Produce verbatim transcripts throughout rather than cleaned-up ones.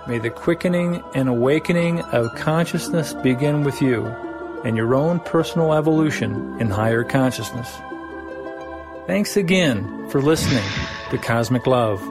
May the quickening and awakening of consciousness begin with you and your own personal evolution in higher consciousness. Thanks again for listening to Cosmic Love.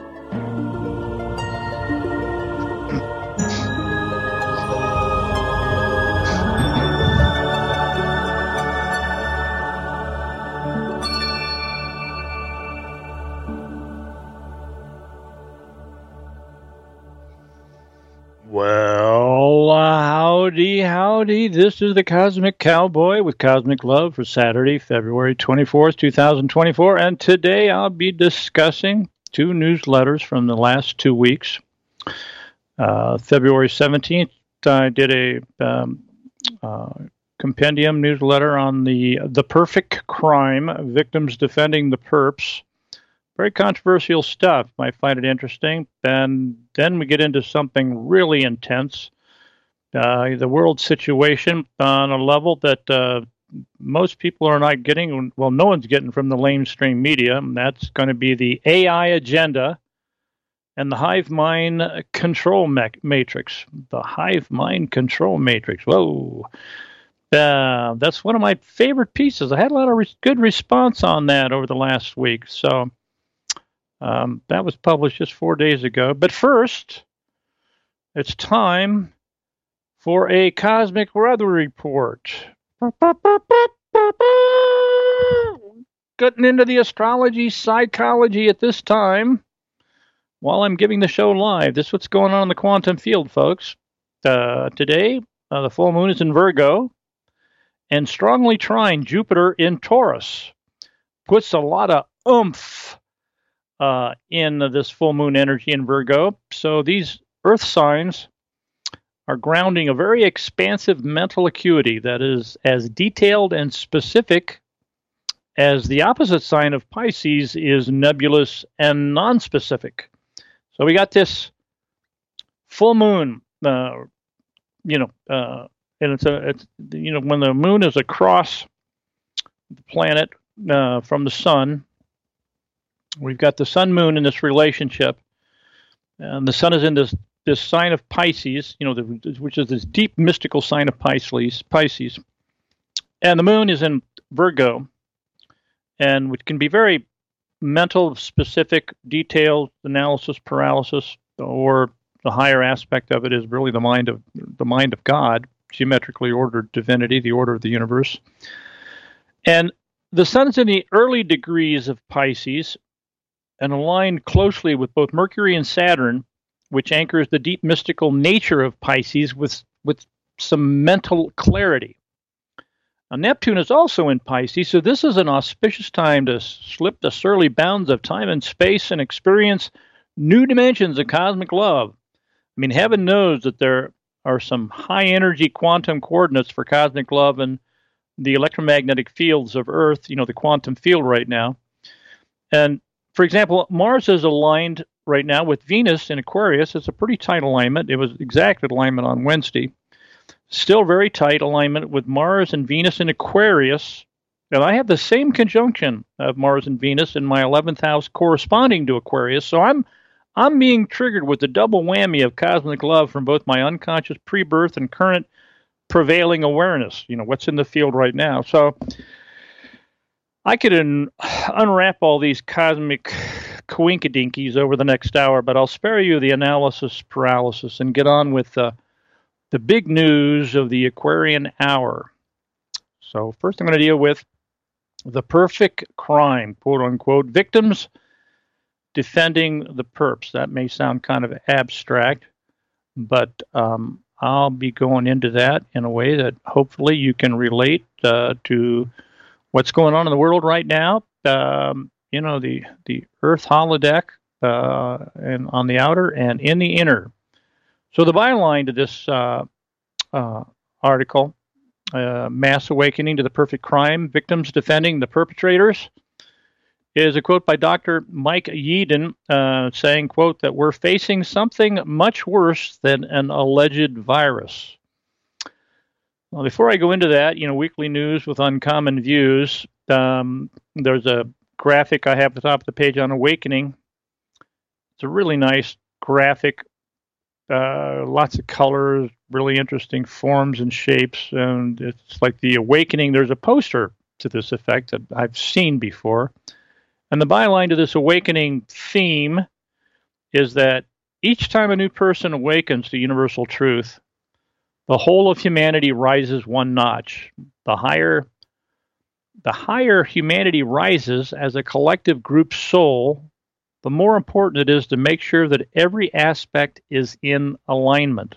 Well, uh, howdy, howdy. This is the Cosmic Cowboy with Cosmic Love for Saturday, February twenty-fourth, two thousand twenty-four. And today I'll be discussing two newsletters from the last two weeks. Uh, February seventeenth, I did a um, uh, compendium newsletter on the the perfect crime, victims defending the perps. Very controversial stuff. I find it interesting. And then we get into something really intense. Uh, the world situation on a level that uh, most people are not getting. Well, no one's getting from the mainstream media. And that's going to be the A I agenda and the hive mind control me- matrix. The hive mind control matrix. Whoa. Uh, that's one of my favorite pieces. I had a lot of re- good response on that over the last week. So Um, that was published just four days ago. But first, it's time for a cosmic weather report. Getting into the astrology psychology at this time while I'm giving the show live. This is what's going on in the quantum field, folks. Uh, today, uh, the full moon is in Virgo and strongly trine Jupiter in Taurus. Puts a lot of oomph Uh, in this full moon energy in Virgo. So these earth signs are grounding a very expansive mental acuity that is as detailed and specific as the opposite sign of Pisces is nebulous and non-specific. So we got this full moon, uh, you know, uh, and it's a, it's, you know, when the moon is across the planet uh, from the sun, we've got the sun moon in this relationship, and the sun is in this, this sign of Pisces, you know, the, which is this deep mystical sign of Pisces, Pisces. And the moon is in Virgo, and which can be very mental, specific, detailed analysis, paralysis, or the higher aspect of it is really the mind of the mind of God, geometrically ordered divinity, the order of the universe. And the sun is in the early degrees of Pisces, and aligned closely with both Mercury and Saturn, which anchors the deep mystical nature of Pisces with, with some mental clarity. Now, Neptune is also in Pisces, so this is an auspicious time to slip the surly bounds of time and space and experience new dimensions of cosmic love. I mean, heaven knows that there are some high-energy quantum coordinates for cosmic love and the electromagnetic fields of Earth, you know, the quantum field right now. And for example, Mars is aligned right now with Venus in Aquarius. It's a pretty tight alignment. It was exact alignment on Wednesday. Still very tight alignment with Mars and Venus in Aquarius. And I have the same conjunction of Mars and Venus in my eleventh house corresponding to Aquarius. So I'm I'm being triggered with the double whammy of cosmic love from both my unconscious pre-birth and current prevailing awareness. You know, what's in the field right now. So I could un- unwrap all these cosmic coinkydinkies over the next hour, but I'll spare you the analysis paralysis and get on with uh, the big news of the Aquarian hour. So first I'm going to deal with the perfect crime, quote unquote, victims defending the perps. That may sound kind of abstract, but um, I'll be going into that in a way that hopefully you can relate uh, to what's going on in the world right now. Um, you know, the, the Earth holodeck uh, and on the outer and in the inner. So the byline to this uh, uh, article, uh, Mass Awakening to the Perfect Crime, Victims Defending the Perpetrators, is a quote by Doctor Mike Yeadon uh, saying, quote, that we're facing something much worse than an alleged virus. Well, before I go into that, you know, weekly news with uncommon views, um, there's a graphic I have at the top of the page on Awakening. It's a really nice graphic uh, lots of colors, really interesting forms and shapes, and it's like the awakening. There's a poster to this effect that I've seen before. And the byline to this awakening theme is that each time a new person awakens to universal truth, the whole of humanity rises one notch. The higher, the higher humanity rises as a collective group soul, the more important it is to make sure that every aspect is in alignment.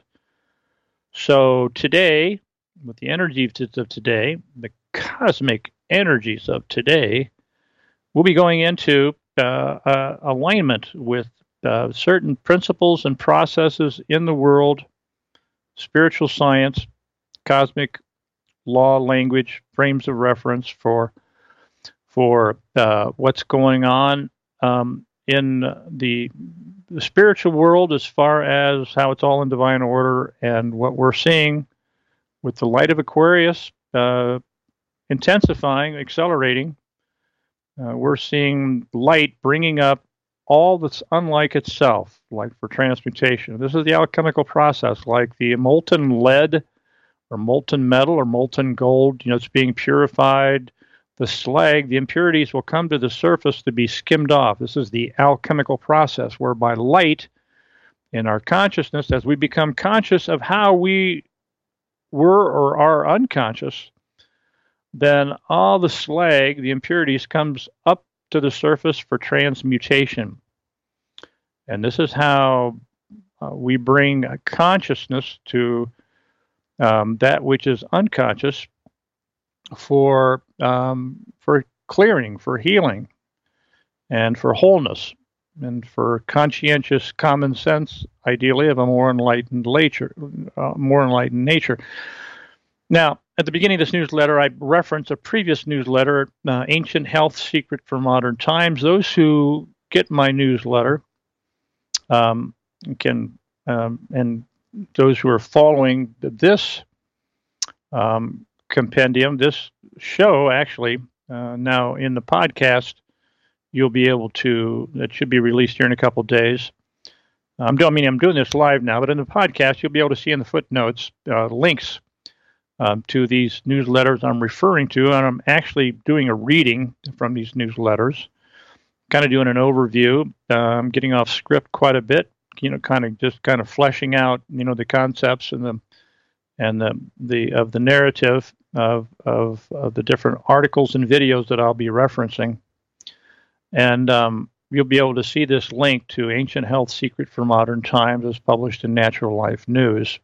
So today, with the energies of today, the cosmic energies of today, we'll be going into uh, uh, alignment with uh, certain principles and processes in the world, spiritual science, cosmic law, language, frames of reference for for uh, what's going on um, in the, the spiritual world, as far as how it's all in divine order, and what we're seeing with the light of Aquarius uh, intensifying, accelerating. Uh, we're seeing light bringing up all that's unlike itself, like for transmutation. This is the alchemical process, like the molten lead or molten metal or molten gold, you know, it's being purified. The slag, the impurities will come to the surface to be skimmed off. This is the alchemical process, whereby light in our consciousness, as we become conscious of how we were or are unconscious, then all the slag, the impurities, comes up to the surface for transmutation. And this is how uh, we bring a consciousness to um, that which is unconscious for um, for clearing, for healing, and for wholeness, and for conscientious common sense, ideally, of a more enlightened nature. Uh, more enlightened nature. Now, at the beginning of this newsletter, I reference a previous newsletter, uh, Ancient Health Secret for Modern Times. Those who get my newsletter um, can, um, and those who are following this um, compendium, this show, actually, uh, now in the podcast, you'll be able to, it should be released here in a couple of days. I'm doing, I mean, I'm doing this live now, but in the podcast, you'll be able to see in the footnotes uh, links Um, to these newsletters I'm referring to, and I'm actually doing a reading from these newsletters, kind of doing an overview. I'm um, getting off script quite a bit, you know, kind of just kind of fleshing out, you know, the concepts and the and the the of the narrative of of, of the different articles and videos that I'll be referencing, and um, you'll be able to see this link to Ancient Health Secret for Modern Times, as published in Natural Life News,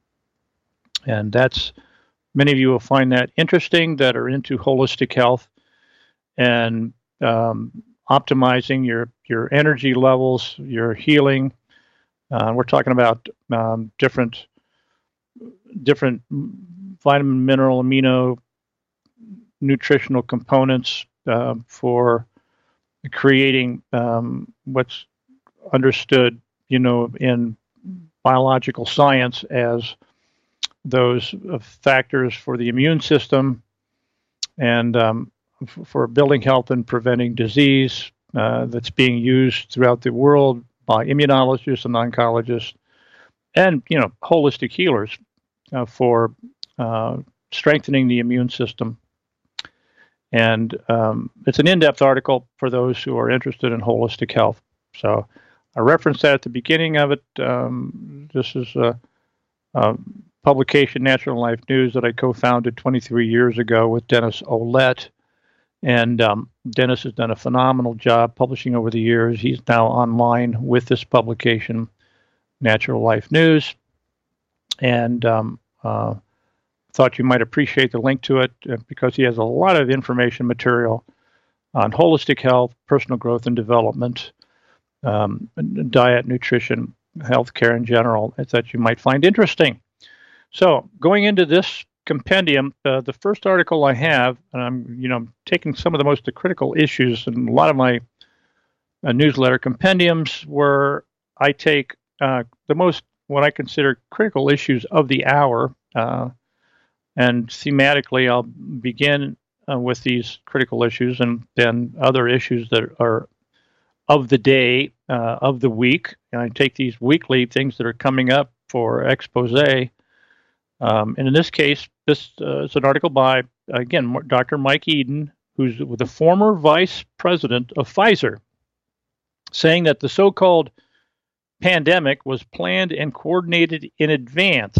and that's. Many of you will find that interesting, that are into holistic health and um, optimizing your, your energy levels, your healing. Uh, we're talking about um, different different vitamin, mineral, amino, nutritional components uh, for creating um, what's understood, you know, in biological science as those factors for the immune system and um, f- for building health and preventing disease uh, that's being used throughout the world by immunologists and oncologists and, you know, holistic healers uh, for uh, strengthening the immune system. And um, it's an in-depth article for those who are interested in holistic health. So I referenced that at the beginning of it. Um, this is a, a publication, Natural Life News, that I co-founded twenty-three years ago with Dennis Ouellette. And um, Dennis has done a phenomenal job publishing over the years. He's now online with this publication, Natural Life News. And um, uh, thought you might appreciate the link to it uh, because he has a lot of information material on holistic health, personal growth and development, um, diet, nutrition, healthcare in general, that you might find interesting. So going into this compendium, uh, the first article I have, and I'm, you know, taking some of the most critical issues in a lot of my uh, newsletter compendiums, where I take uh, the most, what I consider critical issues of the hour, uh, and thematically I'll begin uh, with these critical issues and then other issues that are of the day, uh, of the week. And I take these weekly things that are coming up for expose. Um, and in this case, this uh, is an article by, again, Doctor Mike Eden, who's the former vice president of Pfizer, saying that the so-called pandemic was planned and coordinated in advance.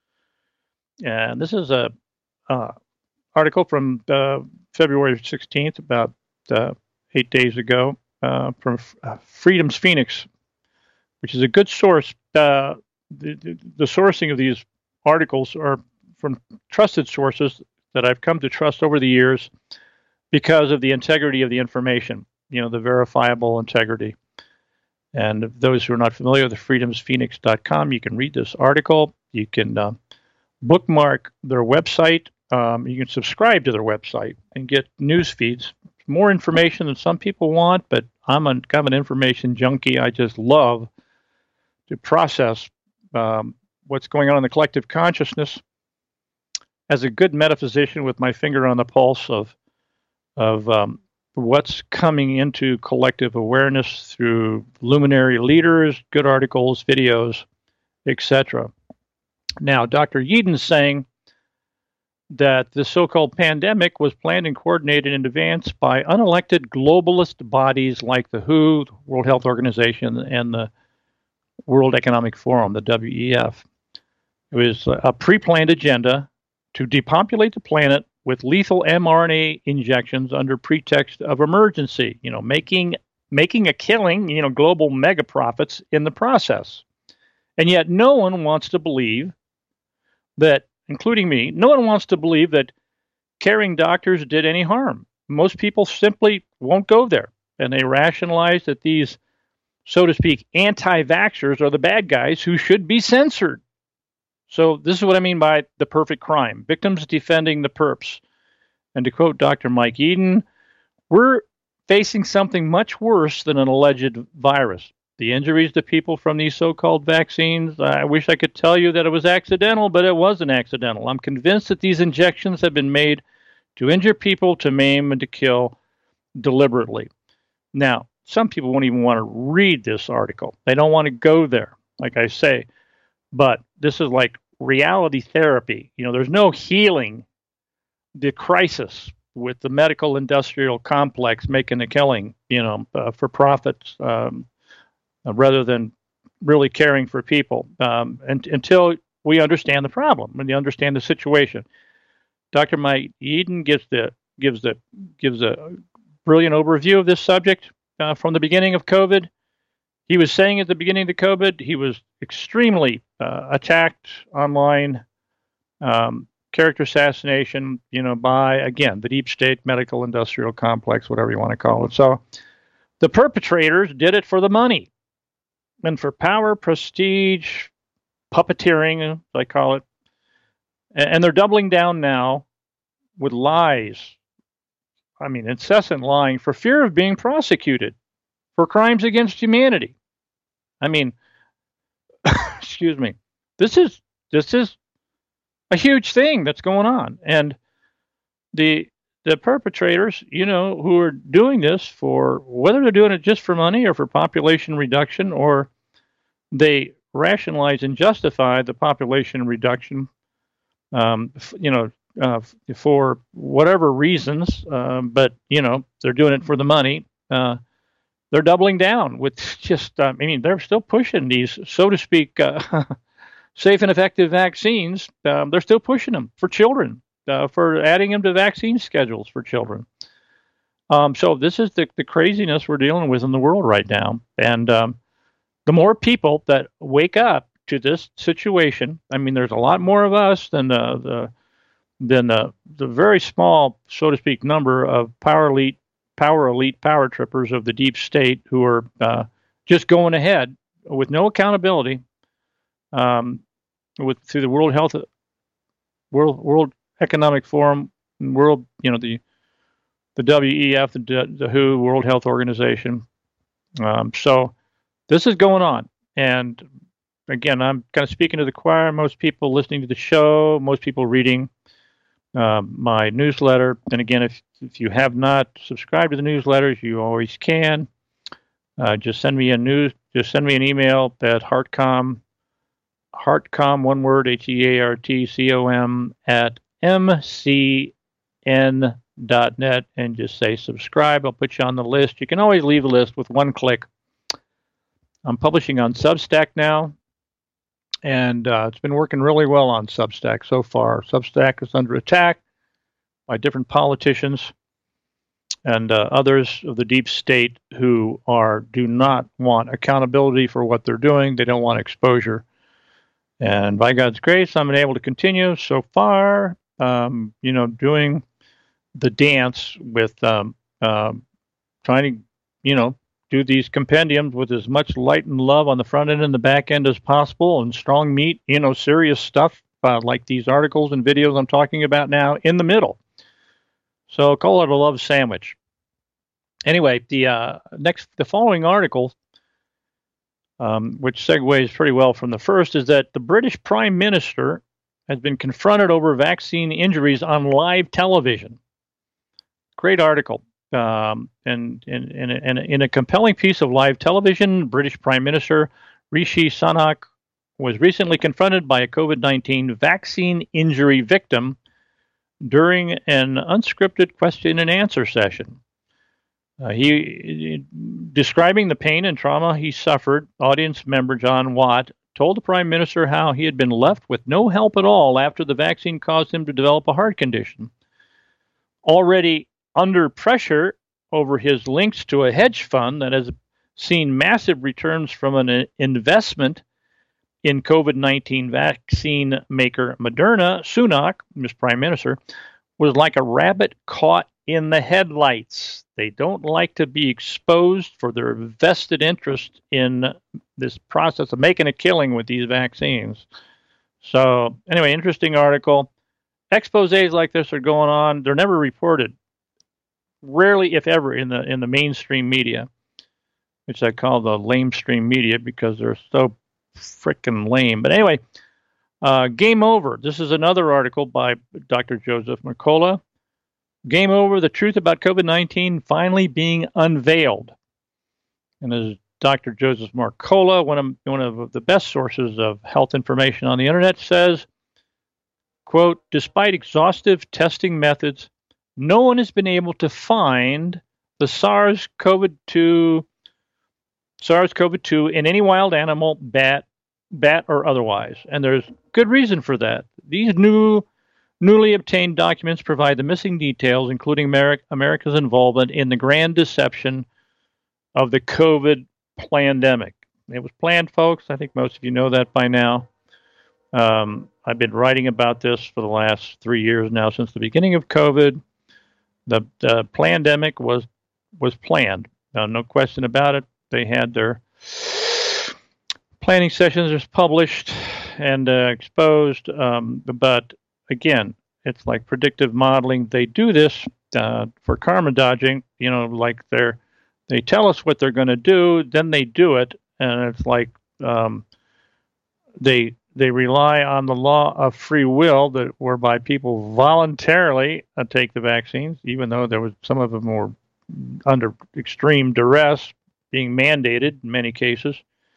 And this is a uh, article from uh, February sixteenth, about uh, eight days ago, uh, from uh, Freedom's Phoenix, which is a good source. Uh, the, the, the sourcing of these articles are from trusted sources that I've come to trust over the years because of the integrity of the information, you know, the verifiable integrity. And those who are not familiar with freedoms phoenix dot com, you can read this article. You can uh, bookmark their website. Um, you can subscribe to their website and get news feeds. More information than some people want, but I'm a, kind of an information junkie. I just love to process um, what's going on in the collective consciousness. As a good metaphysician with my finger on the pulse of of um, what's coming into collective awareness through luminary leaders, good articles, videos, et cetera. Now, Doctor Eden's saying that the so-called pandemic was planned and coordinated in advance by unelected globalist bodies like the W H O, the World Health Organization, and the World Economic Forum, the W E F. It was a pre-planned agenda to depopulate the planet with lethal mRNA injections under pretext of emergency, you know, making making a killing, you know, global mega profits in the process. And yet no one wants to believe that, including me, no one wants to believe that caring doctors did any harm. Most people simply won't go there. And they rationalize that these, so to speak, anti-vaxxers are the bad guys who should be censored. So this is what I mean by the perfect crime. Victims defending the perps. And to quote Doctor Mike Eden, we're facing something much worse than an alleged virus. The injuries to people from these so-called vaccines, I wish I could tell you that it was accidental, but it wasn't accidental. I'm convinced that these injections have been made to injure people, to maim, and to kill deliberately. Now, some people won't even want to read this article. They don't want to go there, like I say. But this is like reality therapy. You know, there's no healing the crisis with the medical industrial complex making a killing, you know, uh, for profits, um, uh, rather than really caring for people, um, and, until we understand the problem and we understand the situation. Doctor Mike Eden gives the gives the gives a brilliant overview of this subject uh, from the beginning of COVID. He was saying at the beginning of the COVID, he was extremely uh, attacked online, um, character assassination, you know, by, again, the deep state medical industrial complex, whatever you want to call it. So the perpetrators did it for the money and for power, prestige, puppeteering, as I call it. And they're doubling down now with lies. I mean, incessant lying for fear of being prosecuted for crimes against humanity. I mean, excuse me. This is this is a huge thing that's going on, and the the perpetrators, you know, who are doing this for, whether they're doing it just for money or for population reduction, or they rationalize and justify the population reduction, um, you know, uh, for whatever reasons, um, but you know, they're doing it for the money. Uh, They're doubling down with just, uh, I mean, they're still pushing these, so to speak, uh, safe and effective vaccines. Um, they're still pushing them for children, uh, for adding them to vaccine schedules for children. Um, so this is the, the craziness we're dealing with in the world right now. And um, the more people that wake up to this situation, I mean, there's a lot more of us than the, the, than the, the very small, so to speak, number of power elite power elite power trippers of the deep state who are uh, just going ahead with no accountability, um, with through the World Health, World World Economic Forum, World, you know, the the W E F, the, the W H O, World Health Organization. Um, so this is going on, and again, I'm kind of speaking to the choir. Most people listening to the show, most people reading Uh, my newsletter. And again, if if you have not subscribed to the newsletters, you always can. uh, just send me a news. Just send me an email at heartcom, heartcom, one word, H E A R T C O M at M C N dot net, and just say subscribe. I'll put you on the list. You can always leave a list with one click. I'm publishing on Substack now, and uh, it's been working really well on Substack so far. Substack is under attack by different politicians and uh, others of the deep state who are do not want accountability for what they're doing. They don't want exposure. And by God's grace, I'm able to continue so far, um, you know, doing the dance with um, uh, trying to, you know, do these compendiums with as much light and love on the front end and the back end as possible, and strong meat, you know, serious stuff uh, like these articles and videos I'm talking about now in the middle. So call it a love sandwich. Anyway, the uh, next, the following article, um, which segues pretty well from the first, is that the British Prime Minister has been confronted over vaccine injuries on live television. Great article. Um, and in, in, in, in a compelling piece of live television, British Prime Minister Rishi Sunak was recently confronted by a COVID nineteen vaccine injury victim during an unscripted question and answer session. Uh, he, describing the pain and trauma he suffered, audience member John Watt told the Prime Minister how he had been left with no help at all after the vaccine caused him to develop a heart condition. Already under pressure over his links to a hedge fund that has seen massive returns from an investment in COVID nineteen vaccine maker Moderna, Sunak, Mister Prime Minister, was like a rabbit caught in the headlights. They don't like to be exposed for their vested interest in this process of making a killing with these vaccines. So anyway, interesting article. Exposés like this are going on. They're never reported. Rarely, if ever, in the in the mainstream media, which I call the lamestream media because they're so freaking lame. But anyway, uh, Game Over. This is another article by Doctor Joseph Mercola. Game Over, the truth about COVID nineteen finally being unveiled. And as Doctor Joseph Mercola, one of, one of the best sources of health information on the internet, says, quote, despite exhaustive testing methods, no one has been able to find the SARS-C o V two SARS-C o V two in any wild animal, bat, bat or otherwise. And there's good reason for that. These new, newly obtained documents provide the missing details, including America, America's involvement in the grand deception of the COVID pandemic. It was planned, folks. I think most of you know that by now. Um, I've been writing about this for the last three years now, since the beginning of COVID. The, the pandemic was was planned. Now, no question about it. They had their planning sessions just published and uh, exposed. Um, but again, it's like predictive modeling. They do this uh, for karma dodging. You know, like they're they tell us what they're going to do, then they do it, and it's like um, they. They rely on the law of free will, that whereby people voluntarily uh, take the vaccines, even though there was some of them were under extreme duress, being mandated in many cases.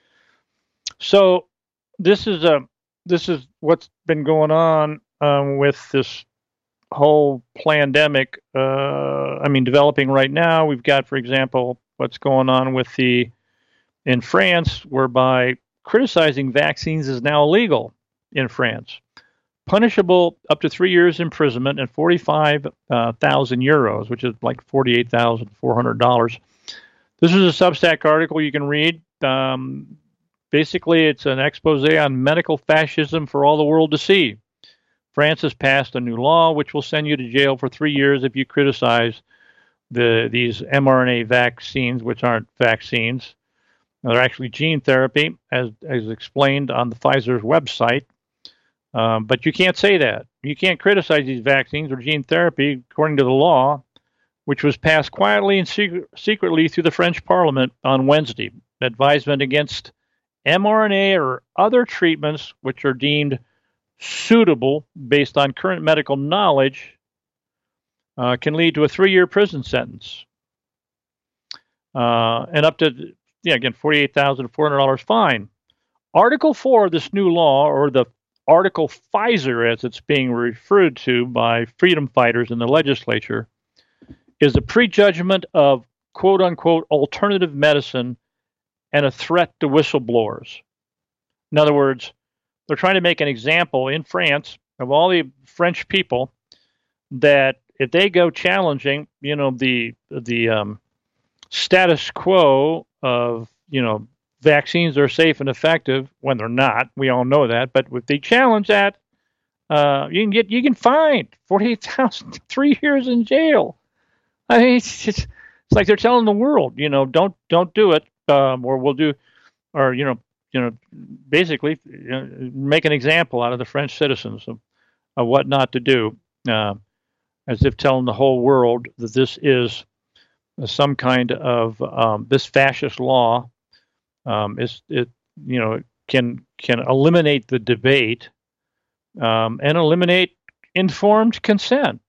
So this is a this is what's been going on um, with this whole pandemic. Uh, I mean, developing right now. We've got, for example, what's going on with the in France, whereby criticizing vaccines is now illegal in France, punishable up to three years imprisonment and forty-five thousand euros, which is like forty-eight thousand four hundred dollars. This is a Substack article you can read. Um, basically, it's an expose on medical fascism for all the world to see. France has passed a new law which will send you to jail for three years if you criticize the these mRNA vaccines, which aren't vaccines. They're actually gene therapy, as, as explained on the Pfizer's website. Um, but you can't say that. You can't criticize these vaccines or gene therapy according to the law, which was passed quietly and secret, secretly through the French Parliament on Wednesday. Advisement against mRNA or other treatments which are deemed suitable based on current medical knowledge uh, can lead to a three-year prison sentence. Uh, and up to yeah, again, forty-eight thousand four hundred dollars fine. Article four of this new law, or the Article Pfizer, as it's being referred to by freedom fighters in the legislature, is a prejudgment of quote unquote alternative medicine and a threat to whistleblowers. In other words, they're trying to make an example in France of all the French people that if they go challenging, you know, the the um, status quo of, you know, vaccines are safe and effective when they're not. We all know that. But if they challenge that, uh, you can get you can fine forty-eight thousand, three years in jail. I mean, it's, it's it's like they're telling the world, you know, don't don't do it, um, or we'll do, or you know, you know, basically you know, make an example out of the French citizens of, of what not to do, uh, as if telling the whole world that this is some kind of um, this fascist law. Um, is it you know can can eliminate the debate um, and eliminate informed consent.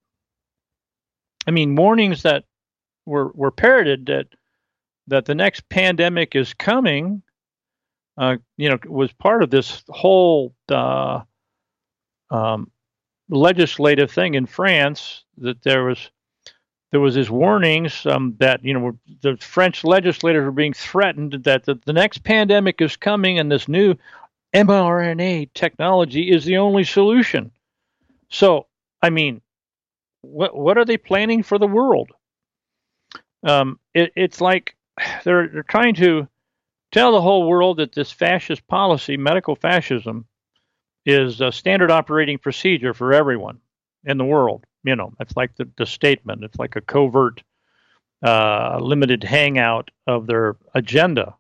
I mean, warnings that were were parroted that that the next pandemic is coming, uh, you know, was part of this whole uh, um, legislative thing in France. That there was there was these warnings um, that, you know, the French legislators were being threatened that the, the next pandemic is coming and this new mRNA technology is the only solution. So, I mean, what what are they planning for the world? Um, it, it's like they're they're trying to tell the whole world that this fascist policy, medical fascism, is a standard operating procedure for everyone in the world. You know, that's like the, the statement. It's like a covert, uh, limited hangout of their agenda.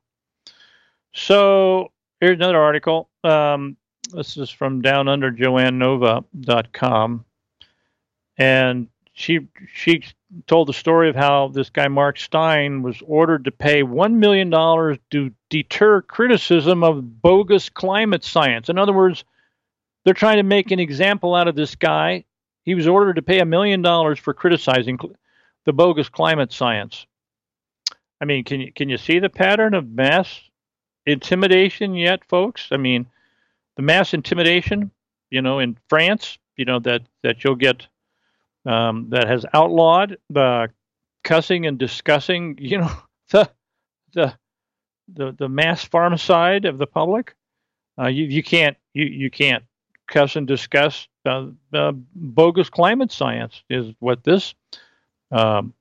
So here's another article. Um, this is from down under joanne nova dot com. And she she told the story of how this guy, Mark Stein, was ordered to pay one million dollars to deter criticism of bogus climate science. In other words, they're trying to make an example out of this guy. He was ordered to pay a million dollars for criticizing the bogus climate science. I mean, can you can you see the pattern of mass intimidation yet, folks? I mean, the mass intimidation, you know, in France, you know, that that you'll get um, that has outlawed the cussing and discussing, you know, the the the, the mass pharmacide of the public. Uh, you you can't you you can't cuss and discuss uh, uh, bogus climate science is what this um,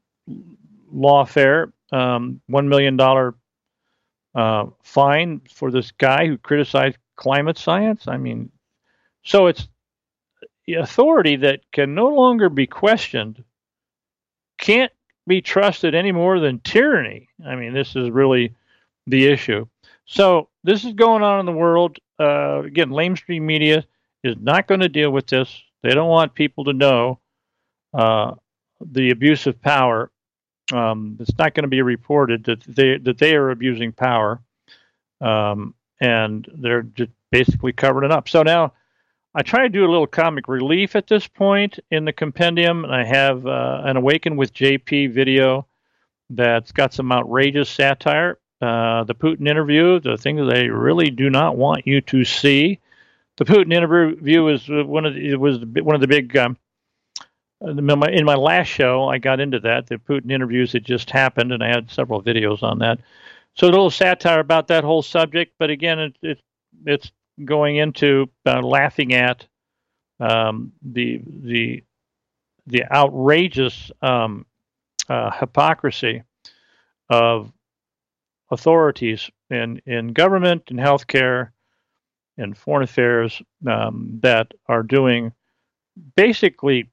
lawfare, um, one million dollars uh, fine for this guy who criticized climate science. I mean, so it's the authority that can no longer be questioned, can't be trusted any more than tyranny. I mean, this is really the issue. So this is going on in the world. Uh, again, lamestream media is not going to deal with this. They don't want people to know uh, the abuse of power. Um, it's not going to be reported that they that they are abusing power, um, and they're just basically covering it up. So now I try to do a little comic relief at this point in the compendium, and I have uh, an Awaken with J P video that's got some outrageous satire. Uh, the Putin interview, the thing that they really do not want you to see. The Putin interview is one of the, it was one of the big. Um, in my last show, I got into that. The Putin interviews had just happened, and I had several videos on that. So a little satire about that whole subject, but again, it, it it's going into uh, laughing at um, the the the outrageous um, uh, hypocrisy of authorities in, in government and healthcare and foreign affairs um, that are doing basically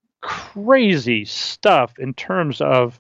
crazy stuff in terms of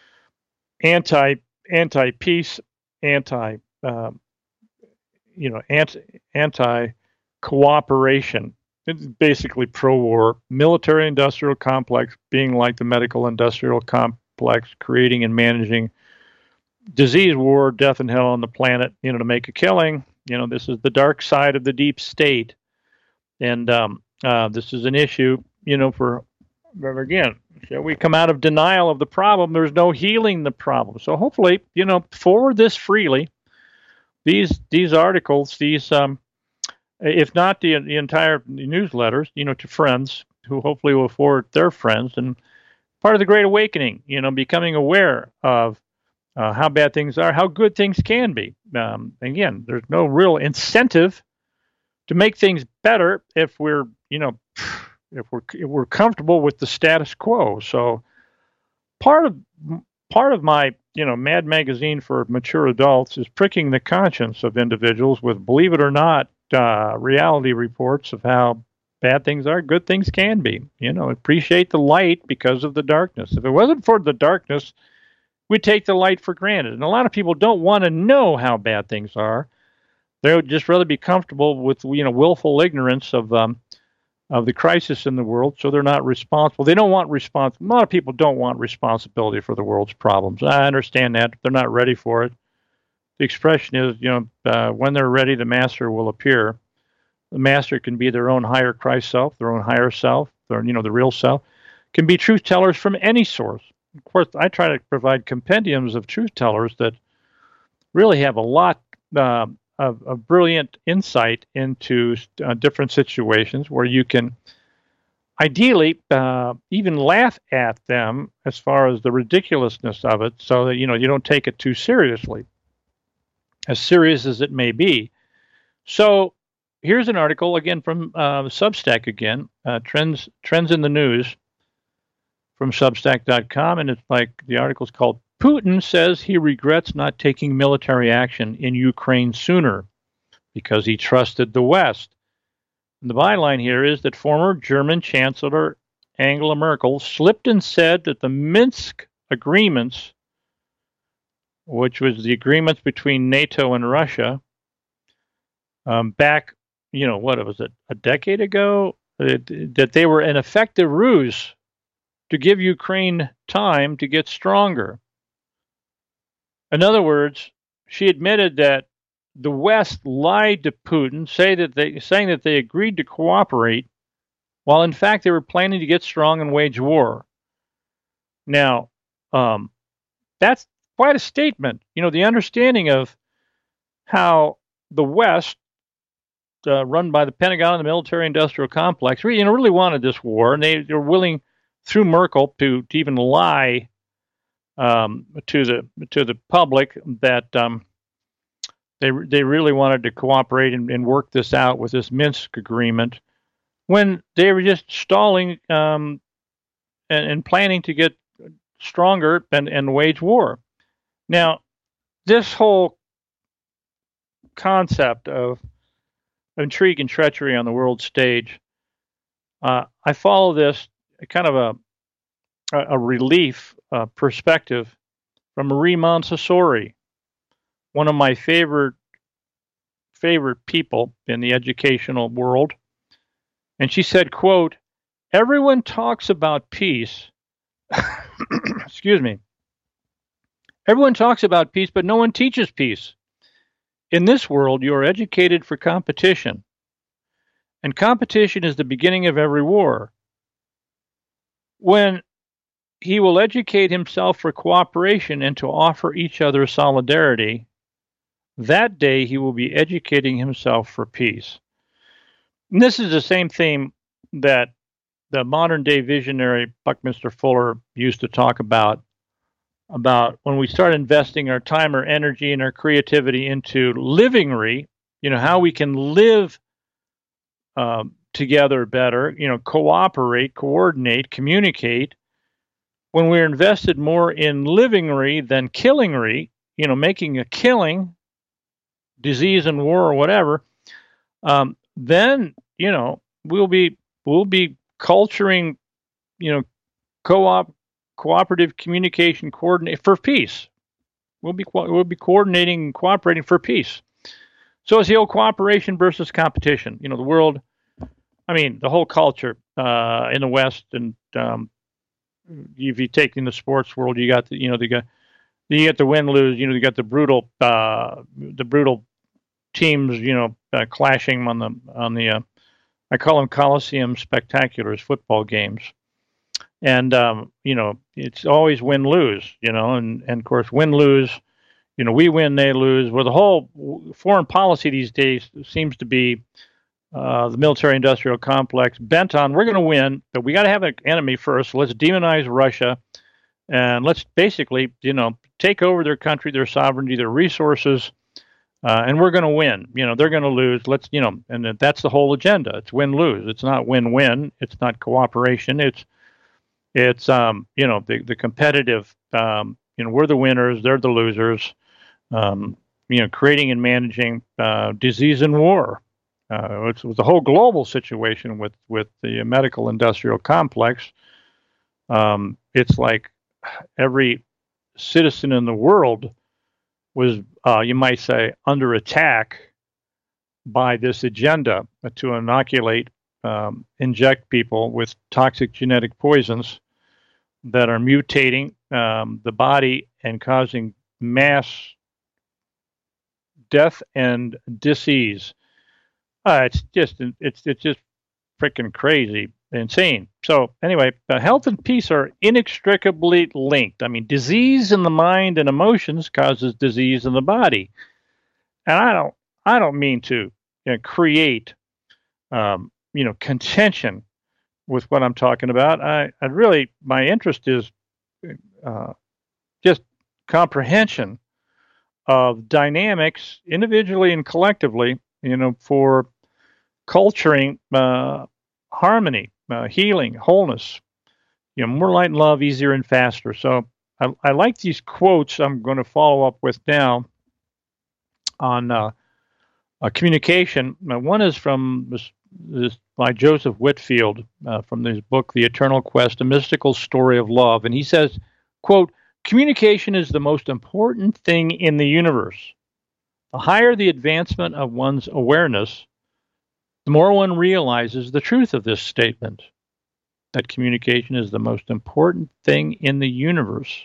anti anti peace, anti um, you know anti anti cooperation. It's basically pro war, military industrial complex being like the medical industrial complex, creating and managing disease, war, death, and hell on the planet, you know, to make a killing. You know, this is the dark side of the deep state. And um, uh, this is an issue, you know, for but again, shall we come out of denial of the problem? There's no healing the problem. So hopefully, you know, forward this freely. These these articles, these um, if not the the entire newsletters, you know, to friends who hopefully will forward their friends, and part of the Great Awakening, you know, becoming aware of uh, how bad things are, how good things can be. Um, again, there's no real incentive to make things better if we're, you know, if we're if we're comfortable with the status quo. So part of part of my, you know, Mad Magazine for mature adults is pricking the conscience of individuals with, believe it or not, uh, reality reports of how bad things are, good things can be. You know, appreciate the light because of the darkness. If it wasn't for the darkness, we'd take the light for granted. And a lot of people don't want to know how bad things are. They would just rather be comfortable with, you know, willful ignorance of um, of the crisis in the world, so they're not responsible. They don't want respons. A lot of people don't want responsibility for the world's problems. I understand that. They're not ready for it. The expression is, you know, uh, when they're ready, the master will appear. The master can be their own higher Christ self, their own higher self, their, you know, the real self, can be truth tellers from any source. Of course, I try to provide compendiums of truth tellers that really have a lot uh, of, of brilliant insight into uh, different situations where you can ideally uh, even laugh at them as far as the ridiculousness of it, so that, you know, you don't take it too seriously, as serious as it may be. So here's an article again from uh, Substack again, uh, trends trends in the news from Substack dot com, and it's like the article's called "Putin says he regrets not taking military action in Ukraine sooner because he trusted the West." And the byline here is that former German Chancellor Angela Merkel slipped and said that the Minsk agreements, which was the agreements between NATO and Russia, um, back, you know, what was it, a decade ago, it, that they were an effective ruse to give Ukraine time to get stronger. In other words, she admitted that the West lied to Putin, say that they, saying that they agreed to cooperate, while in fact they were planning to get strong and wage war. Now, um, that's quite a statement. You know, the understanding of how the West, uh, run by the Pentagon and the military-industrial complex, really, you know, really wanted this war, and they, they were willing, through Merkel, to, to even lie um, to the to the public that um, they they really wanted to cooperate and, and work this out with this Minsk agreement, when they were just stalling um, and, and planning to get stronger and, and wage war. Now, this whole concept of intrigue and treachery on the world stage, uh, I follow this kind of a a relief uh, perspective from Marie Montessori, one of my favorite favorite people in the educational world. And she said, quote, "Everyone talks about peace." Excuse me. "Everyone talks about peace, but no one teaches peace. In this world, you are educated for competition. And competition is the beginning of every war. When he will educate himself for cooperation and to offer each other solidarity, that day he will be educating himself for peace." And this is the same theme that the modern day visionary Buckminster Fuller used to talk about, about when we start investing our time, our energy, and our creativity into livingery, you know, how we can live um, together better, you know, cooperate, coordinate, communicate. When we're invested more in livingery than killingery, you know, making a killing, disease and war or whatever, um, then, you know, we'll be we'll be culturing, you know, co-op, cooperative communication, coordinate for peace. We'll be we'll be coordinating and cooperating for peace. So it's the old cooperation versus competition. You know, the world, I mean, the whole culture uh, in the West, and um, if you take in the sports world, you got the, you know, the got you get the win lose. You know, you got the brutal uh, the brutal teams, you know, uh, clashing on the on the uh, I call them Coliseum spectaculars, football games. And, um, you know, it's always win-lose, you know, and, and of course, win-lose, you know, we win, they lose. Well, the whole foreign policy these days seems to be uh, the military-industrial complex bent on, we're going to win, but we got to have an enemy first. So let's demonize Russia, and let's basically, you know, take over their country, their sovereignty, their resources, uh, and we're going to win. You know, they're going to lose. Let's, you know, and that's the whole agenda. It's win-lose. It's not win-win. It's not cooperation. It's, it's, um, you know, the the competitive. Um, you know, we're the winners. They're the losers. Um, you know, creating and managing uh, disease and war. Uh, it's, it's a whole global situation with, with the medical industrial complex. Um, it's like every citizen in the world was, uh, you might say, under attack by this agenda to inoculate, um, inject people with toxic genetic poisons that are mutating um, the body and causing mass death and disease. Uh, it's just it's it's just freaking crazy, insane. So anyway, uh, health and peace are inextricably linked. I mean, disease in the mind and emotions causes disease in the body, and I don't I don't mean to you know, create um, you know contention with what I'm talking about. I, I really my interest is uh, just comprehension of dynamics individually and collectively, you know, for culturing uh, harmony, uh, healing, wholeness, you know, more light and love, easier and faster. So I, I like these quotes I'm going to follow up with now on uh, uh, communication. Uh, one is from this, this by Joseph Whitfield uh, from his book, The Eternal Quest, A Mystical Story of Love. And he says, quote, communication is the most important thing in the universe. The higher the advancement of one's awareness, the more one realizes the truth of this statement, that communication is the most important thing in the universe.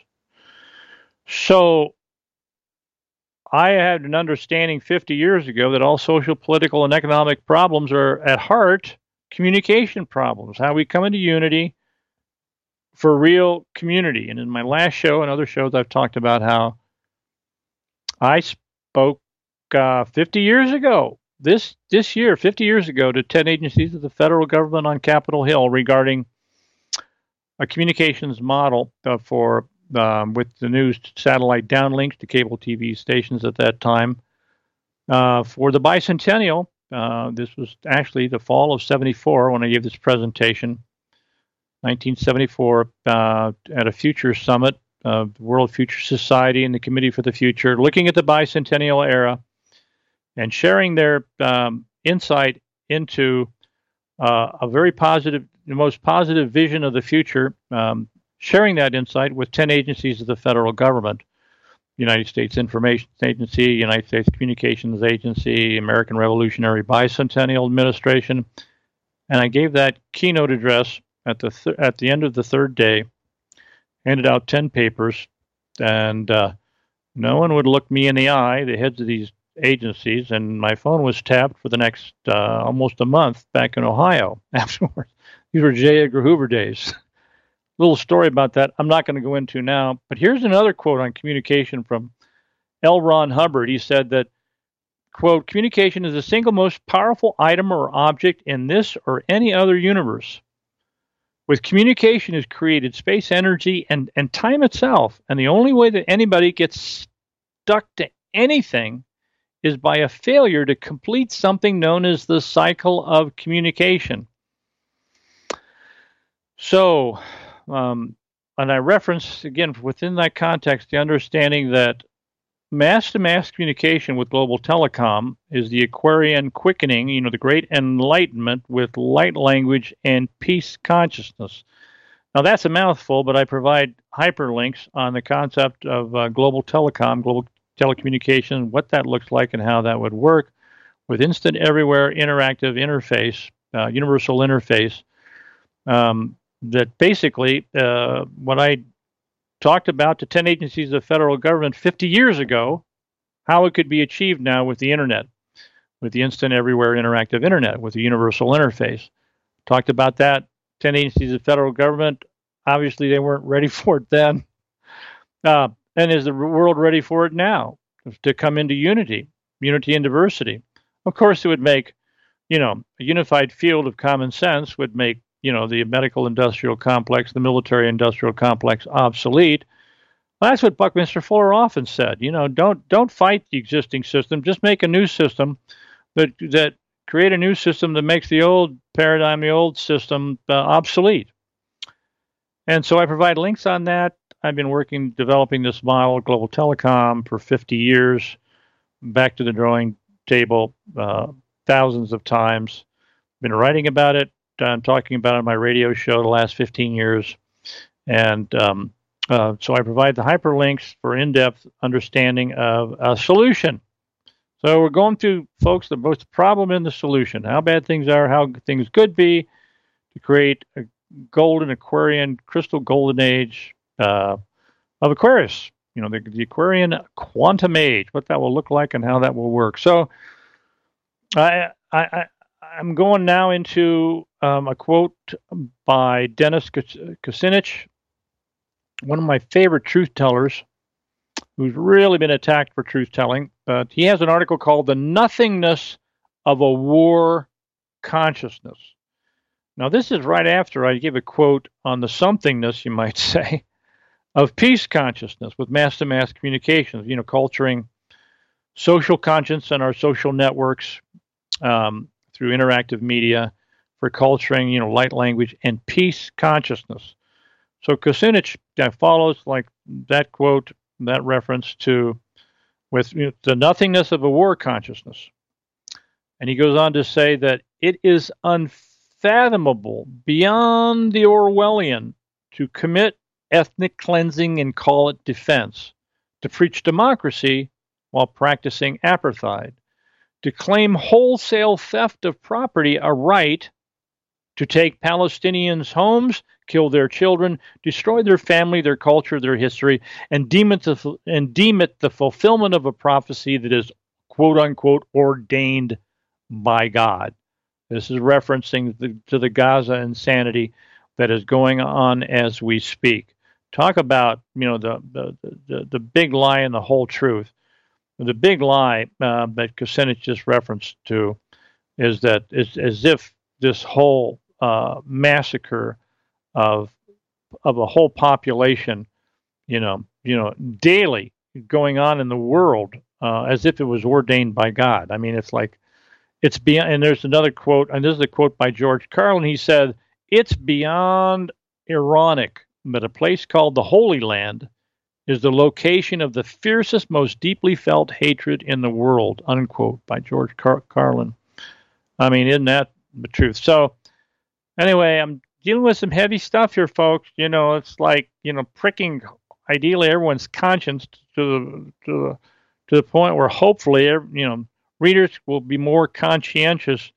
So I had an understanding fifty years ago that all social, political, and economic problems are at heart communication problems, how we come into unity for real community. And in my last show and other shows, I've talked about how I spoke uh, fifty years ago, this this year, fifty years ago, to ten agencies of the federal government on Capitol Hill regarding a communications model uh, for um, with the new satellite downlinks to cable T V stations at that time uh, for the bicentennial. Uh, this was actually the fall of seventy-four when I gave this presentation. nineteen seventy-four uh, at a future summit of the World Future Society and the Committee for the Future, looking at the bicentennial era and sharing their um, insight into uh, a very positive, the most positive vision of the future, um, sharing that insight with ten agencies of the federal government, United States Information Agency, United States Communications Agency, American Revolutionary Bicentennial Administration. And I gave that keynote address at the th- at the end of the third day, handed out ten papers, and uh, no one would look me in the eye, the heads of these agencies, and my phone was tapped for the next uh, almost a month back in Ohio afterwards. These were J. Edgar Hoover days. Little story about that I'm not going to go into now, but here's another quote on communication from L. Ron Hubbard. He said that, quote, communication is the single most powerful item or object in this or any other universe. With communication is created space, energy, and, and time itself. And the only way that anybody gets stuck to anything is by a failure to complete something known as the cycle of communication. So, um, and I reference, again, within that context, the understanding that mass-to-mass communication with global telecom is the Aquarian quickening, you know, the great enlightenment with light language and peace consciousness. Now, that's a mouthful, but I provide hyperlinks on the concept of uh, global telecom, global telecommunication, what that looks like and how that would work with instant everywhere interactive interface, uh, universal interface, um, that basically uh, what I talked about to ten agencies of federal government fifty years ago, how it could be achieved now with the internet, with the instant everywhere interactive internet, with the universal interface. Talked about that, ten agencies of federal government. Obviously, they weren't ready for it then. Uh, and is the world ready for it now? To come into unity, unity and diversity? Of course, it would make, you know, a unified field of common sense would make, you know, the medical industrial complex, the military industrial complex obsolete. Well, that's what Buckminster Fuller often said. You know, don't don't fight the existing system. Just make a new system that that create a new system that makes the old paradigm, the old system, uh, obsolete. And so I provide links on that. I've been working developing this model, Global Telecom, for fifty years. Back to the drawing table, uh, thousands of times. Been writing about it. I'm talking about it on my radio show the last fifteen years. And um, uh, so I provide the hyperlinks for in-depth understanding of a solution. So we're going through, folks, the both the problem and the solution, how bad things are, how things could be, to create a golden Aquarian, crystal golden age uh, of Aquarius. You know, the, the Aquarian quantum age, what that will look like and how that will work. So I, I, I I'm going now into um, a quote by Dennis Kucinich, one of my favorite truth tellers, who's really been attacked for truth telling. But he has an article called "The Nothingness of a War Consciousness." Now, this is right after I give a quote on the somethingness, you might say, of peace consciousness with mass-to-mass communications, you know, culturing social conscience and our social networks um, through interactive media for culturing, you know, light language and peace consciousness. So Kucinich uh, follows like that quote, that reference to with you know, the nothingness of a war consciousness. And he goes on to say that it is unfathomable, beyond the Orwellian, to commit ethnic cleansing and call it defense, to preach democracy while practicing apartheid, to claim wholesale theft of property a right, to take Palestinians' homes, kill their children, destroy their family, their culture, their history, and deem it the, and deem it the fulfillment of a prophecy that is, quote unquote, ordained by God. This is referencing the, to the Gaza insanity that is going on as we speak. Talk about, you know, the the the, the big lie and the whole truth. The big lie uh, that Kucinich just referenced to is that it's as if this whole uh, massacre of of a whole population, you know, you know, daily going on in the world, uh, as if it was ordained by God. I mean, it's like it's beyond. And there's another quote, and this is a quote by George Carlin. He said, "It's beyond ironic that a place called the Holy Land is the location of the fiercest, most deeply felt hatred in the world," unquote, by George Car- Carlin. I mean, isn't that the truth? So anyway, I'm dealing with some heavy stuff here, folks. You know, it's like, you know, pricking ideally everyone's conscience to the, to the, to the point where hopefully, you know, readers will be more conscientious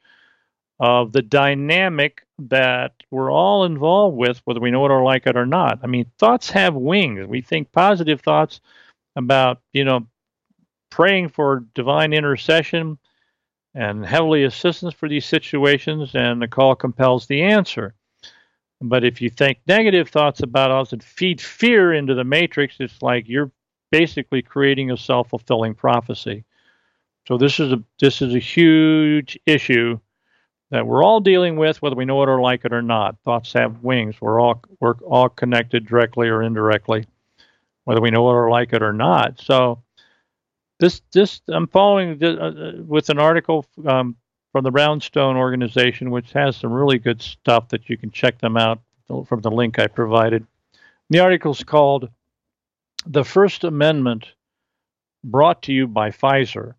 of the dynamic that we're all involved with, whether we know it or like it or not. I mean, thoughts have wings. We think positive thoughts about, you know, praying for divine intercession and heavenly assistance for these situations, and the call compels the answer. But if you think negative thoughts about us and feed fear into the matrix, it's like you're basically creating a self-fulfilling prophecy. So this is a this is a huge issue that we're all dealing with, whether we know it or like it or not. Thoughts have wings. We're all we're all connected directly or indirectly, whether we know it or like it or not. So this this I'm following this, uh, with an article um, from the Brownstone organization, which has some really good stuff that you can check them out from the link I provided. The article is called "The First Amendment," brought to you by Pfizer.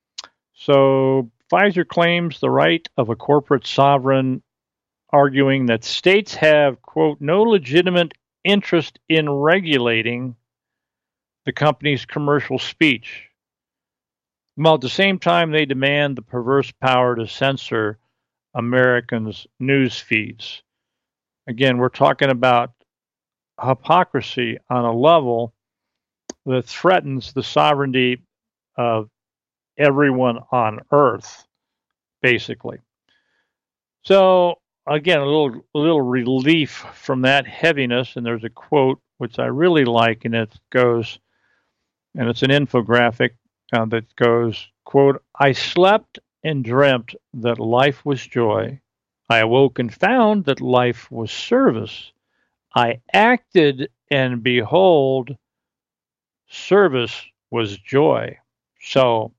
So Pfizer claims the right of a corporate sovereign, arguing that states have, quote, no legitimate interest in regulating the company's commercial speech, while at the same time they demand the perverse power to censor Americans' news feeds. Again, we're talking about hypocrisy on a level that threatens the sovereignty of everyone on Earth, basically. So again, a little a little relief from that heaviness. And there's a quote which I really like, and it goes, and it's an infographic uh, that goes, quote, "I slept and dreamt that life was joy. I awoke and found that life was service. I acted, and behold, service was joy." So,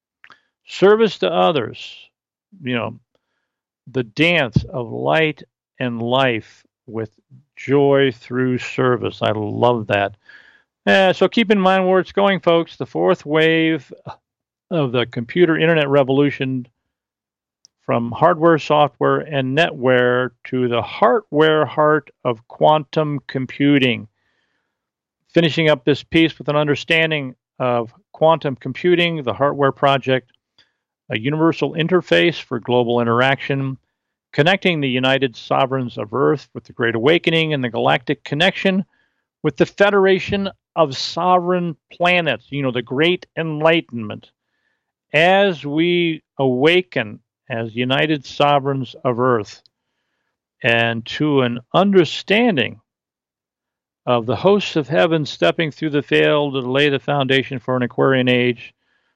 service to others, you know, the dance of light and life with joy through service. I love that. Uh, so keep in mind where it's going, folks. The fourth wave of the computer internet revolution, from hardware, software, and netware to the hardware heart of quantum computing. Finishing up this piece with an understanding of quantum computing, the hardware project, a universal interface for global interaction, connecting the united sovereigns of Earth with the Great Awakening and the galactic connection with the Federation of Sovereign Planets, you know, the Great Enlightenment. As we awaken as united sovereigns of Earth and to an understanding of the hosts of heaven stepping through the veil to lay the foundation for an Aquarian age,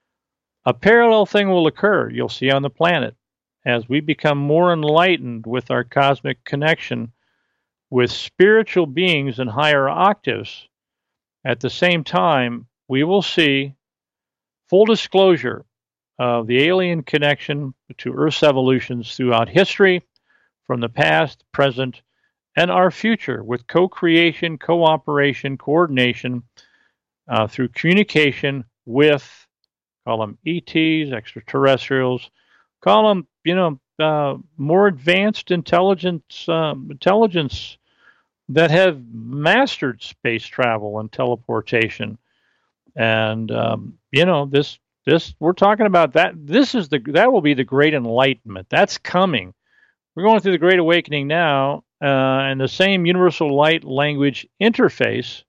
a parallel thing will occur, you'll see on the planet, as we become more enlightened with our cosmic connection with spiritual beings in higher octaves. At the same time, we will see full disclosure of the alien connection to Earth's evolutions throughout history, from the past, present, and our future, with co-creation, cooperation, coordination uh, through communication with, call them E Ts, extraterrestrials, call them, you know, uh, more advanced intelligence, um, intelligence that have mastered space travel and teleportation. And, um, you know, this, this, we're talking about that. This is the, that will be the Great Enlightenment. That's coming. We're going through the Great Awakening now, uh, and the same universal light language interface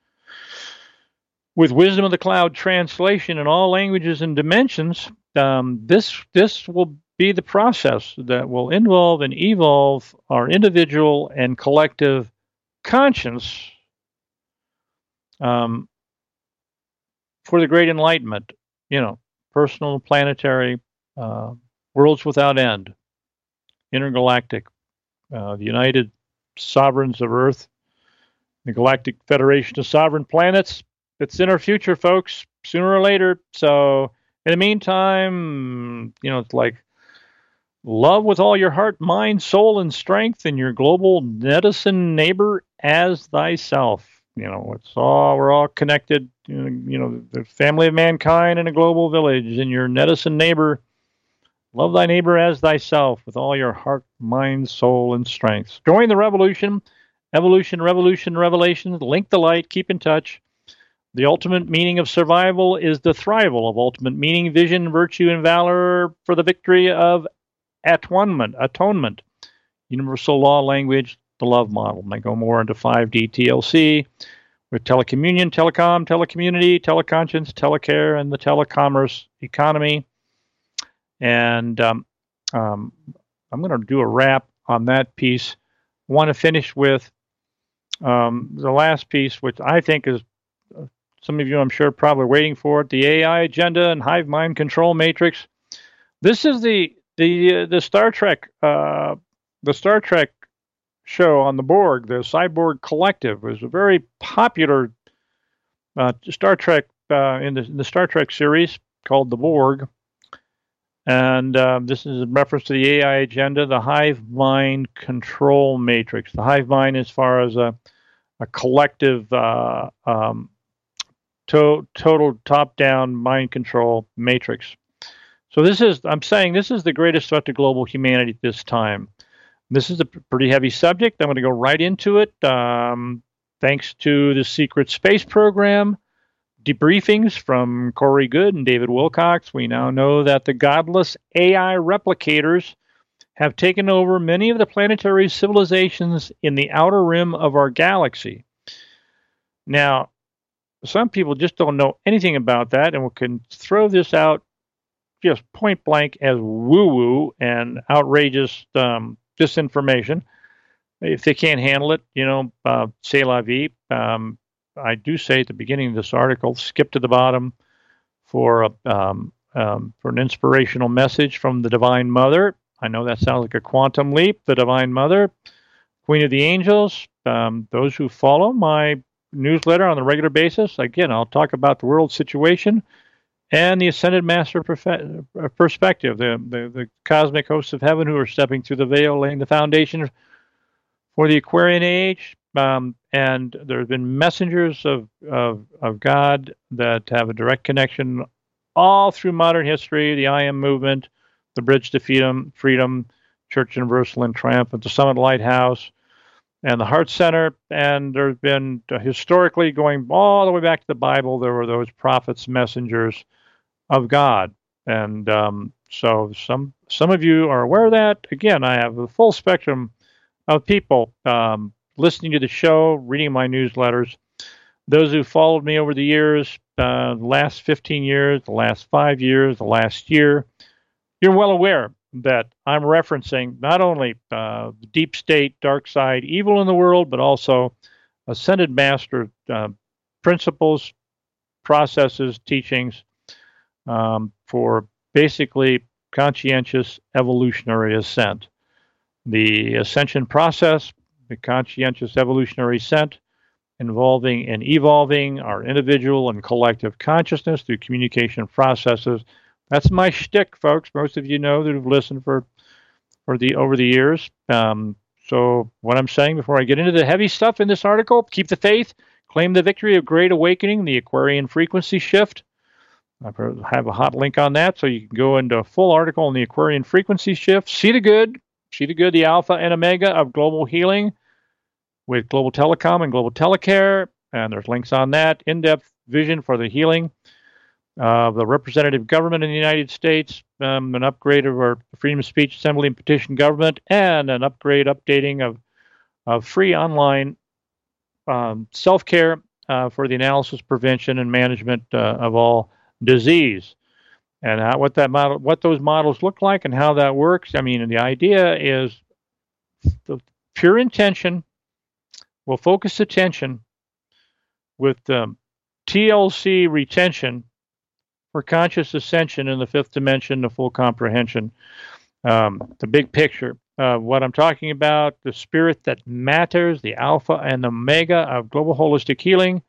with Wisdom of the Cloud translation in all languages and dimensions. Um, this, this will be the process that will involve and evolve our individual and collective conscience um, for the Great Enlightenment, you know, personal, planetary, uh, worlds without end, intergalactic, uh, the United Sovereigns of Earth, the Galactic Federation of Sovereign Planets. It's in our future, folks, sooner or later. So in the meantime, you know, it's like love with all your heart, mind, soul, and strength, and your global netizen neighbor as thyself. You know, it's all, we're all connected, you know, you know, the family of mankind in a global village, and your netizen neighbor. Love thy neighbor as thyself with all your heart, mind, soul, and strength. Join the revolution, evolution, revolution, revelations. Link the light, keep in touch. The ultimate meaning of survival is the thrival of ultimate meaning, vision, virtue, and valor for the victory of atonement, atonement. Universal law language, the love model. May go more into five D T L C with telecommunion, telecom, telecommunity, teleconscience, telecare, and the telecommerce economy. And um, um, I'm going to do a wrap on that piece. I want to finish with um, the last piece, which I think is, uh, some of you I'm sure probably waiting for it, the A I agenda and hive mind control matrix. This is the the uh, the Star Trek uh, the Star Trek show on the Borg, the Cyborg Collective. It was a very popular uh, Star Trek uh, in, the, in the Star Trek series called the Borg. And uh, this is in reference to the A I agenda, the hive mind control matrix. The hive mind as far as a, a collective, uh, um, to, total top-down mind control matrix. So this is, I'm saying this is the greatest threat to global humanity at this time. This is a pretty heavy subject. I'm going to go right into it. Um, thanks to the secret space program, debriefings from Corey Goode and David Wilcox, we now know that the godless A I replicators have taken over many of the planetary civilizations in the outer rim of our galaxy. Now, some people just don't know anything about that and can throw this out just point blank as woo-woo and outrageous um, disinformation. If they can't handle it, you know, uh, c'est la vie. Um, I do say at the beginning of this article, skip to the bottom for a, um, um, for an inspirational message from the Divine Mother. I know that sounds like a quantum leap. The Divine Mother, Queen of the Angels. Um, those who follow my newsletter on a regular basis, again, I'll talk about the world situation and the Ascended Master perspective, the, the, the cosmic hosts of heaven who are stepping through the veil, laying the foundation for the Aquarian age. Um, and there have been messengers of, of, of God that have a direct connection all through modern history, the I Am movement, the Bridge to Freedom, Freedom, Church Universal and Triumphant, the Summit Lighthouse, and the Heart Center. And there's been uh, historically, going all the way back to the Bible, there were those prophets, messengers of God. And um, so some some of you are aware of that. Again, I have a full spectrum of people um, listening to the show, reading my newsletters. Those who followed me over the years, uh, the last fifteen years, the last five years, the last year, you're well aware that I'm referencing not only uh, the deep state, dark side, evil in the world, but also Ascended Master uh, principles, processes, teachings um, for basically conscientious evolutionary ascent. The ascension process, the conscientious evolutionary ascent, involving and evolving our individual and collective consciousness through communication processes. That's my shtick, folks. Most of you know that have listened for for the over the years. Um, so what I'm saying before I get into the heavy stuff in this article, keep the faith, claim the victory of Great Awakening, the Aquarian frequency shift. I have a hot link on that, so you can go into a full article on the Aquarian frequency shift. See the good, see the good, the alpha and omega of global healing with Global Telecom and Global Telecare, and there's links on that. In-depth vision for the healing of the representative government in the United States, um, an upgrade of our freedom of speech, assembly, and petition government, and an upgrade, updating of, of free online um, self-care uh, for the analysis, prevention, and management uh, of all disease. And how, what that model, what those models look like, and how that works. I mean, the idea is the pure intention. We'll focus attention with um, T L C retention for conscious ascension in the fifth dimension, the full comprehension, um, the big picture. Uh, what I'm talking about, the spirit that matters, the alpha and the omega of global holistic healing.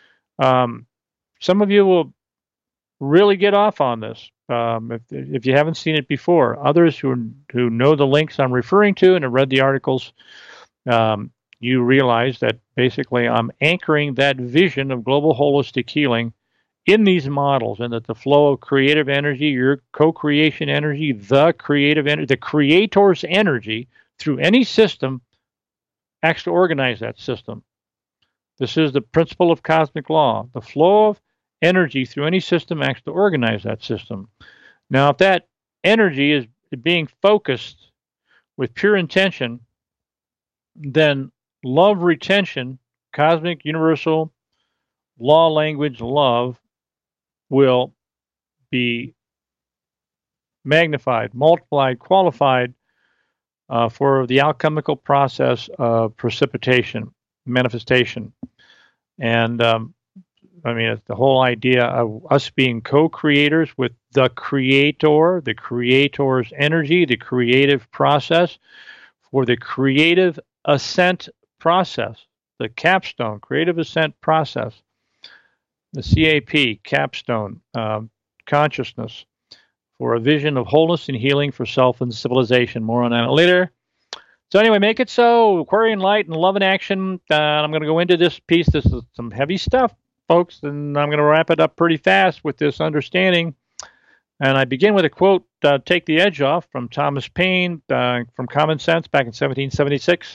Um, some of you will really get off on this um, if, if you haven't seen it before. Others who, who know the links I'm referring to and have read the articles, um, you realize that basically I'm anchoring that vision of global holistic healing in these models, and that the flow of creative energy, your co-creation energy, the creative energy, the creator's energy through any system acts to organize that system. This is the principle of cosmic law. The flow of energy through any system acts to organize that system. Now, if that energy is being focused with pure intention, then love retention, cosmic, universal, law, language, love, will be magnified, multiplied, qualified uh, for the alchemical process of precipitation, manifestation. And um, I mean, it's the whole idea of us being co-creators with the creator, the creator's energy, the creative process for the creative ascent process, the capstone, creative ascent process. The C A P, capstone, uh, consciousness for a vision of wholeness and healing for self and civilization. More on that later. So anyway, make it so. Aquarian light and love in action. Uh, I'm going to go into this piece. This is some heavy stuff, folks, and I'm going to wrap it up pretty fast with this understanding. And I begin with a quote, uh, Take the Edge Off, from Thomas Paine, uh, from Common Sense back in seventeen seventy-six.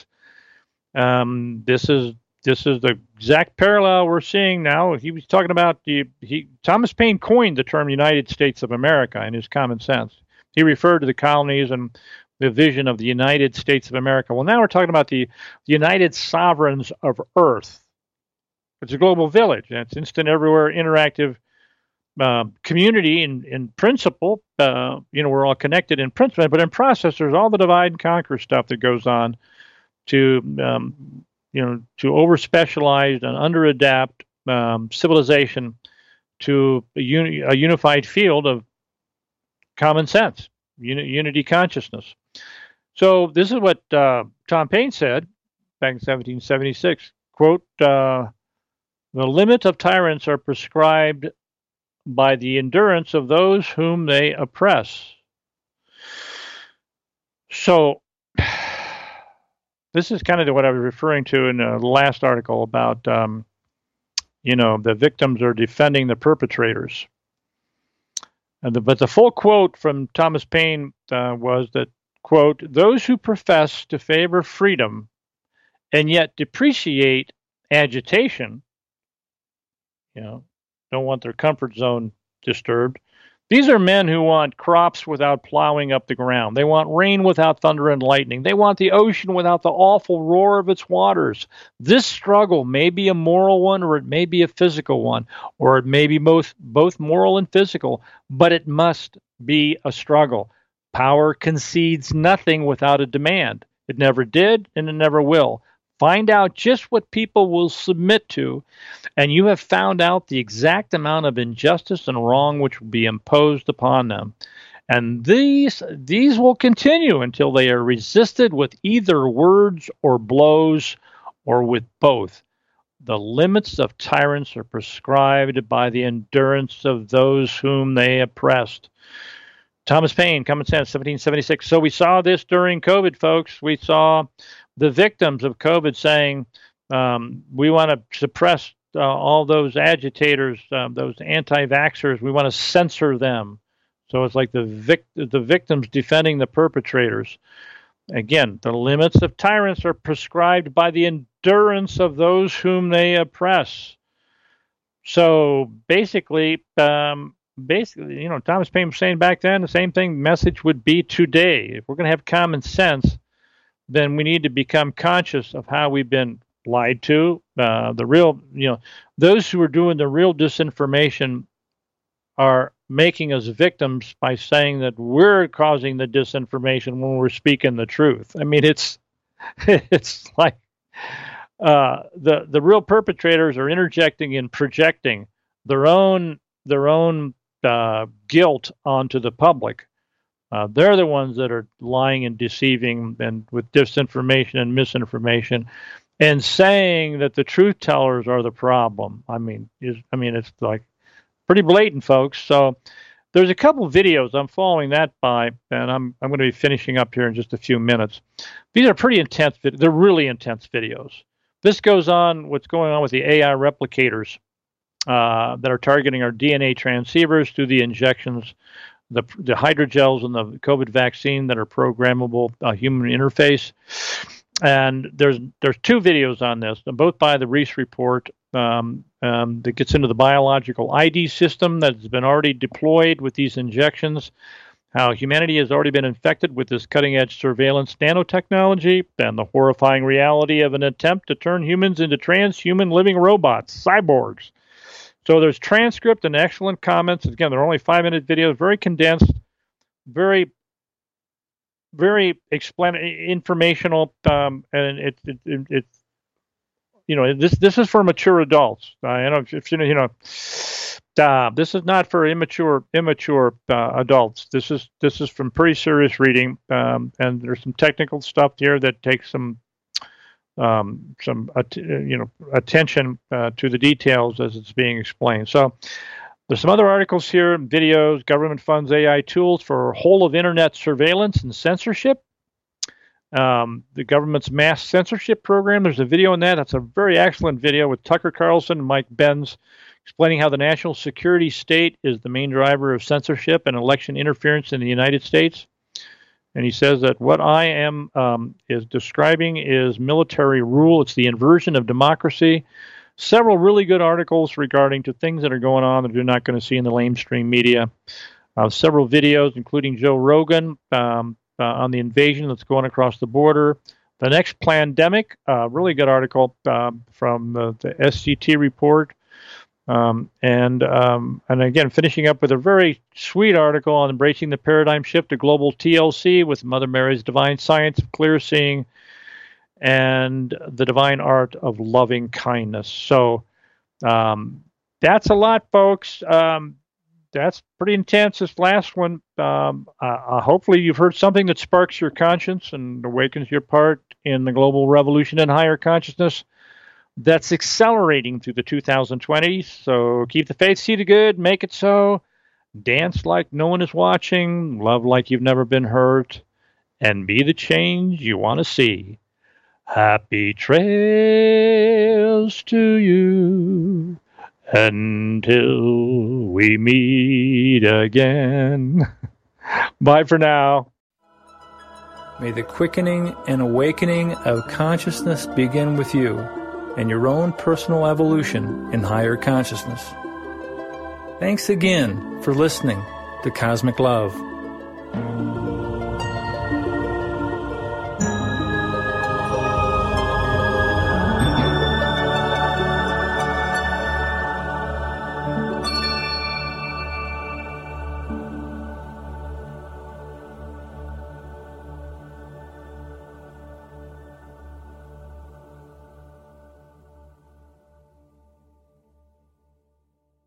Um, this is This is the exact parallel we're seeing now. He was talking about the he Thomas Paine coined the term United States of America in his Common Sense. He referred to the colonies and the vision of the United States of America. Well, now we're talking about the, the United Sovereigns of Earth. It's a global village, and it's instant, everywhere, interactive uh, community in, in principle. Uh, you know, we're all connected in principle, but in process, there's all the divide and conquer stuff that goes on to, um, you know, to over specialized and under adapt um, civilization to a, uni- a unified field of common sense, uni- unity consciousness. So this is what uh, Tom Paine said back in seventeen seventy-six. Quote, uh, the limits of tyrants are prescribed by the endurance of those whom they oppress. So this is kind of what I was referring to in the last article about, um, you know, the victims are defending the perpetrators. And the, but the full quote from Thomas Paine uh, was that, quote, those who profess to favor freedom and yet depreciate agitation, you know, don't want their comfort zone disturbed. These are men who want crops without plowing up the ground. They want rain without thunder and lightning. They want the ocean without the awful roar of its waters. This struggle may be a moral one, or it may be a physical one, or it may be both, both moral and physical, but it must be a struggle. Power concedes nothing without a demand. It never did, and it never will. Find out just what people will submit to, and you have found out the exact amount of injustice and wrong which will be imposed upon them. And these these will continue until they are resisted with either words or blows, or with both. The limits of tyrants are prescribed by the endurance of those whom they oppressed. Thomas Paine, Common Sense, seventeen seventy-six. So we saw this during COVID, folks. We saw the victims of COVID saying, um, we want to suppress uh, all those agitators, uh, those anti-vaxxers. We want to censor them. So it's like the vic- the victims defending the perpetrators. Again, the limits of tyrants are prescribed by the endurance of those whom they oppress. So basically, um, basically, you know, Thomas Paine was saying back then, the same thing message would be today. If we're going to have common sense, then we need to become conscious of how we've been lied to. Uh, the real, you know, those who are doing the real disinformation are making us victims by saying that we're causing the disinformation when we're speaking the truth. I mean, it's it's like uh, the the real perpetrators are interjecting and projecting their own their own uh, guilt onto the public. Uh, they're the ones that are lying and deceiving and with disinformation and misinformation, and saying that the truth tellers are the problem. I mean, is, I mean, it's like pretty blatant, folks. So there's a couple of videos I'm following that by, and I'm I'm going to be finishing up here in just a few minutes. These are pretty intense. They're really intense videos. This goes on what's going on with the A I replicators uh, that are targeting our D N A transceivers through the injections. The, the hydrogels in the COVID vaccine that are programmable uh, human interface. And there's there's two videos on this, both by the Reese report um, um, that gets into the biological I D system that's been already deployed with these injections, how humanity has already been infected with this cutting-edge surveillance nanotechnology, and the horrifying reality of an attempt to turn humans into transhuman living robots, cyborgs. So there's transcript and excellent comments. Again, they're only five-minute videos, very condensed, very, very explanatory, informational, um, and it, it, it, it, you know, this this is for mature adults. I uh, don't know if you know, you know, uh, this is not for immature immature uh, adults. This is this is from pretty serious reading, um, and there's some technical stuff here that takes some. Um, some uh, you know attention uh, to the details as it's being explained. So there's some other articles here, videos, government funds A I tools for whole of internet surveillance and censorship. Um, the government's mass censorship program. There's a video on that. That's a very excellent video with Tucker Carlson and Mike Benz explaining how the national security state is the main driver of censorship and election interference in the United States. And he says that what I am um, is describing is military rule. It's the inversion of democracy. Several really good articles regarding to things that are going on that you're not going to see in the mainstream media. Uh, several videos, including Joe Rogan um, uh, on the invasion that's going across the border. The next pandemic, uh, really good article uh, from the, the S C T report. Um, and um, and again, finishing up with a very sweet article on embracing the paradigm shift to global T L C with Mother Mary's divine science of clear seeing and the divine art of loving kindness. So um, that's a lot, folks. Um, that's pretty intense, this last one. Um, uh, hopefully you've heard something that sparks your conscience and awakens your part in the global revolution in higher consciousness that's accelerating through the two thousand twenties. So keep the faith, see the good, make it so. Dance like no one is watching, love like you've never been hurt, and be the change you want to see. Happy trails to you until we meet again. Bye for now. May the quickening and awakening of consciousness begin with you and your own personal evolution in higher consciousness. Thanks again for listening to Cosmic Love.